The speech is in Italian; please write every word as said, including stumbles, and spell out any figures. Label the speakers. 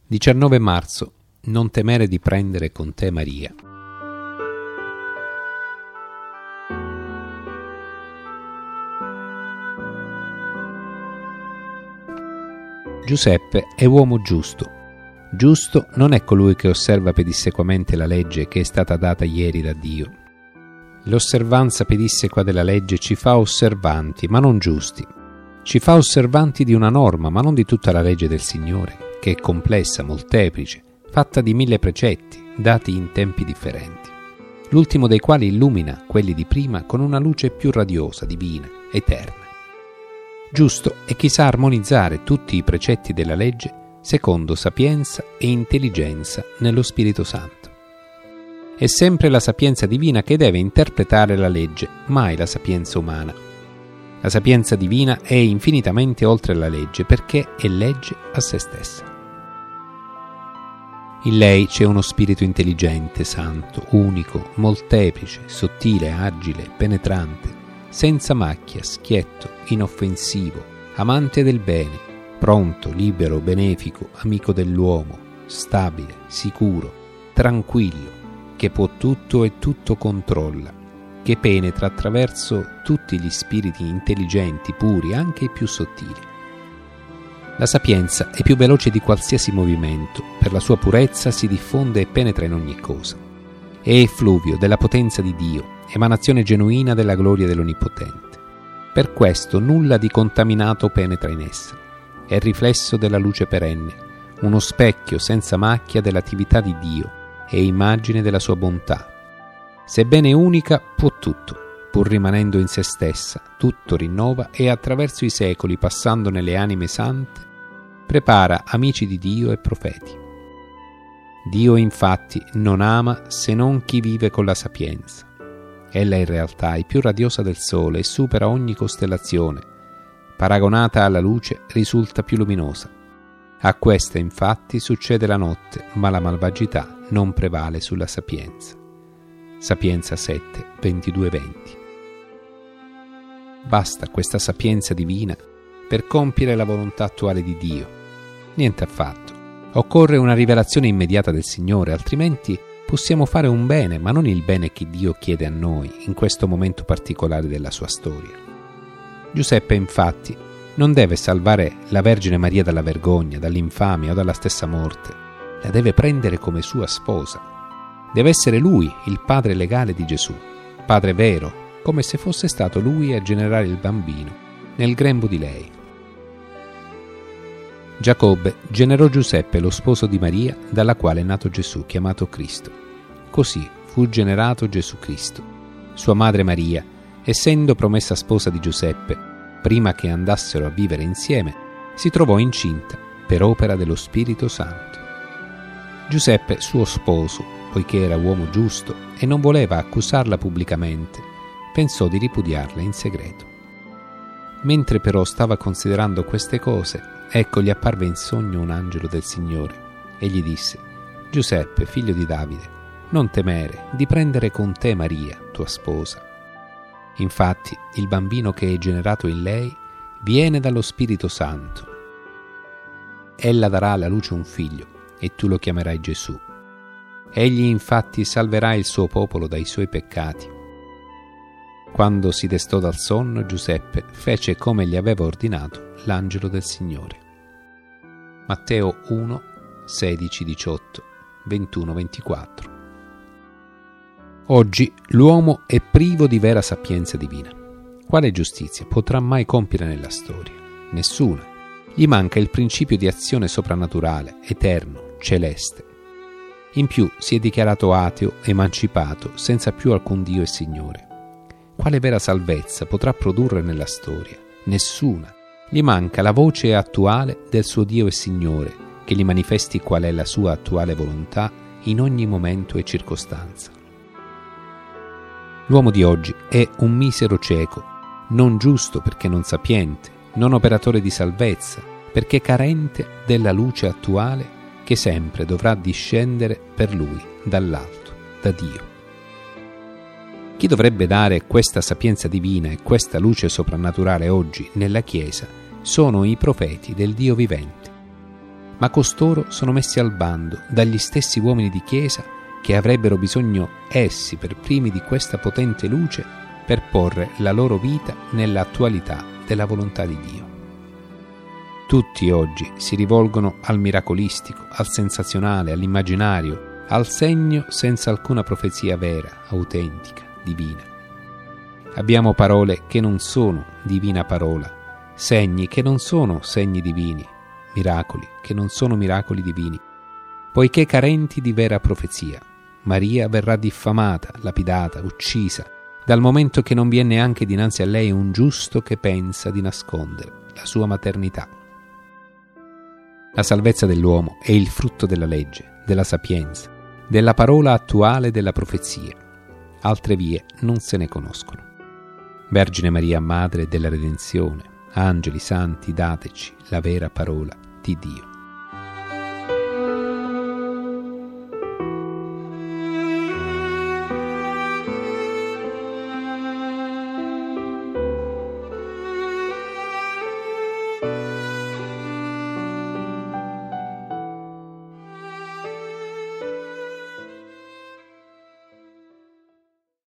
Speaker 1: diciannove marzo. Non temere di prendere con te Maria. Giuseppe è uomo giusto. Giusto non è colui che osserva pedissequamente la legge che è stata data ieri da Dio. L'osservanza pedissequa della legge ci fa osservanti, ma non giusti. Ci fa osservanti di una norma, ma non di tutta la legge del Signore, che è complessa, molteplice, fatta di mille precetti, dati in tempi differenti, l'ultimo dei quali illumina quelli di prima con una luce più radiosa, divina, eterna. Giusto è chi sa armonizzare tutti i precetti della legge secondo sapienza e intelligenza nello Spirito Santo. È sempre la sapienza divina che deve interpretare la legge, mai la sapienza umana. La sapienza divina è infinitamente oltre la legge perché è legge a se stessa. In lei c'è uno spirito intelligente, santo, unico, molteplice, sottile, agile, penetrante, senza macchia, schietto, inoffensivo, amante del bene, pronto, libero, benefico, amico dell'uomo, stabile, sicuro, tranquillo, che può tutto e tutto controlla, che penetra attraverso tutti gli spiriti intelligenti, puri, anche i più sottili. La sapienza è più veloce di qualsiasi movimento, per la sua purezza si diffonde e penetra in ogni cosa. È effluvio della potenza di Dio, emanazione genuina della gloria dell'Onnipotente. Per questo nulla di contaminato penetra in essa. È riflesso della luce perenne, uno specchio senza macchia dell'attività di Dio e immagine della sua bontà. Sebbene unica, può tutto, pur rimanendo in se stessa, tutto rinnova e attraverso i secoli, passando nelle anime sante, prepara amici di Dio e profeti. Dio infatti non ama se non chi vive con la sapienza. Ella in realtà è più radiosa del sole e supera ogni costellazione. Paragonata alla luce risulta più luminosa. A questa infatti succede la notte, ma la malvagità non prevale sulla sapienza. Sapienza sette, ventidue venti. Basta questa sapienza divina per compiere la volontà attuale di Dio. Niente affatto. Occorre una rivelazione immediata del Signore, altrimenti possiamo fare un bene, ma non il bene che Dio chiede a noi in questo momento particolare della sua storia. Giuseppe, infatti, non deve salvare la Vergine Maria dalla vergogna, dall'infamia o dalla stessa morte. La deve prendere come sua sposa. Deve essere lui il padre legale di Gesù, padre vero, come se fosse stato lui a generare il bambino nel grembo di lei. Giacobbe generò Giuseppe, lo sposo di Maria, dalla quale è nato Gesù, chiamato Cristo. Così fu generato Gesù Cristo. Sua madre Maria, essendo promessa sposa di Giuseppe, prima che andassero a vivere insieme, si trovò incinta per opera dello Spirito Santo. Giuseppe, suo sposo, poiché era uomo giusto e non voleva accusarla pubblicamente, pensò di ripudiarla in segreto. Mentre però stava considerando queste cose, ecco gli apparve in sogno un angelo del Signore e gli disse: Giuseppe, figlio di Davide, non temere di prendere con te Maria, tua sposa. Infatti il bambino che è generato in lei viene dallo Spirito Santo. Ella darà alla luce un figlio e tu lo chiamerai Gesù. Egli infatti salverà il suo popolo dai suoi peccati. Quando si destò dal sonno, Giuseppe fece come gli aveva ordinato l'angelo del Signore. Matteo uno, sedici, diciotto, ventuno, ventiquattro. Oggi l'uomo è privo di vera sapienza divina. Quale giustizia potrà mai compiere nella storia? Nessuna. Gli manca il principio di azione soprannaturale, eterno, celeste. In più si è dichiarato ateo, emancipato, senza più alcun Dio e Signore. Quale vera salvezza potrà produrre nella storia? Nessuna. Gli manca la voce attuale del suo Dio e Signore, che gli manifesti qual è la sua attuale volontà in ogni momento e circostanza. L'uomo di oggi è un misero cieco, non giusto perché non sapiente, non operatore di salvezza, perché carente della luce attuale che sempre dovrà discendere per lui dall'alto, da Dio. Chi dovrebbe dare questa sapienza divina e questa luce soprannaturale oggi nella Chiesa sono i profeti del Dio vivente. ma costoro sono messi al bando dagli stessi uomini di Chiesa che avrebbero bisogno essi per primi di questa potente luce per porre la loro vita nell'attualità della volontà di Dio. Tutti oggi si rivolgono al miracolistico, al sensazionale, all'immaginario, al segno senza alcuna profezia vera, autentica, divina. Abbiamo parole che non sono divina parola, segni che non sono segni divini, miracoli che non sono miracoli divini, poiché carenti di vera profezia. Maria verrà diffamata, lapidata, uccisa, dal momento che non vi è neanche dinanzi a lei un giusto che pensa di nascondere la sua maternità. La salvezza dell'uomo è il frutto della legge, della sapienza, della parola attuale della profezia. Altre vie non se ne conoscono. Vergine Maria, Madre della Redenzione, angeli santi, dateci la vera parola di Dio.